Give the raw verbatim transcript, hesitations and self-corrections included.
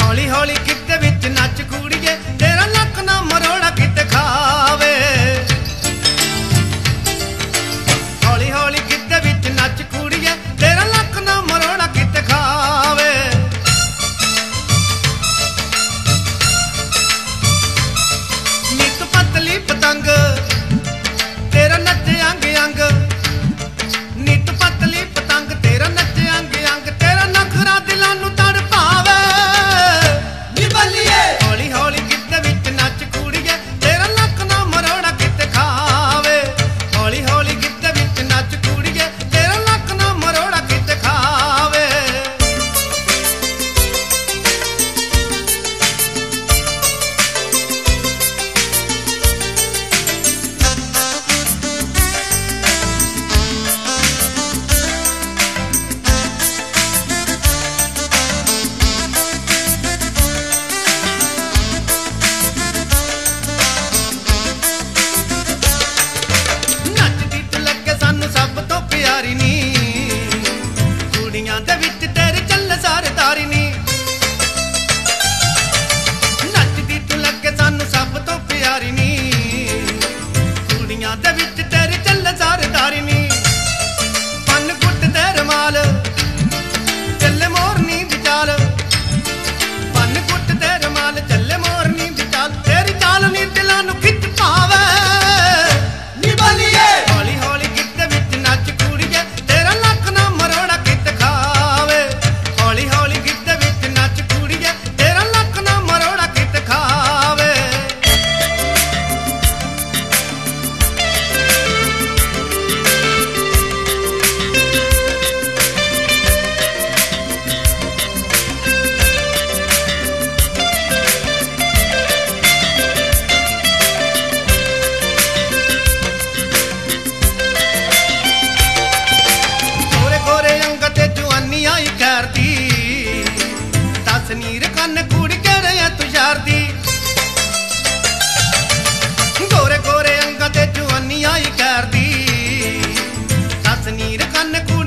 हौली हौली किते विच नच कुड़िए तेरा लक ना मरोड़ा किते खावे। हौली हौली किते विच नच कुड़िए तेरा लक ना मरोड़ा किते खावे। नी तू पतली पतंग तेरा नचे अंग अंग, नी तू पतली पतंग तेरा नचे अंग अंग, तेरा नखरा दिलां नू तड़ पावे। नी बल्लिए हौली हौली किते विच नच कुड़िए तेरा लक ना मरोड़ा किते खावे। हौली हौली किते विच नच कुड़िए तेरा लक ना मरोड़ा किते खावे। नचदी तू लगे सानू सब तो प्यारी नी, कुड़ियां दे विच तेरे चल सारे तारी नी। नचदी तू लगे सानू सब तो प्यारी नी, कुड़ियां दे विच तेरे चल सारे तारी नी। पन गुट ते रमाल चले मोरनी दी चाल, पन गुट ते रमाल चले मोरनी दी चाल, तेरी चाल नी दिलां नू खिच पावे। नी बल्लिए हौली हौली किते विच नच कुड़िए तेरा लक ना मरोड़ा किते खावे। हौली हौली किते विच नच कुड़िए तेरा लक ना मरोड़ा किते खावे। गोरे गोरे अंग ते जुआनी आई करदी, दस नीर कन कुड़ी केड़े ऐ तू यारदी। गोरे गोरे अंग ते जुआनी आई करदी, दस नीर कन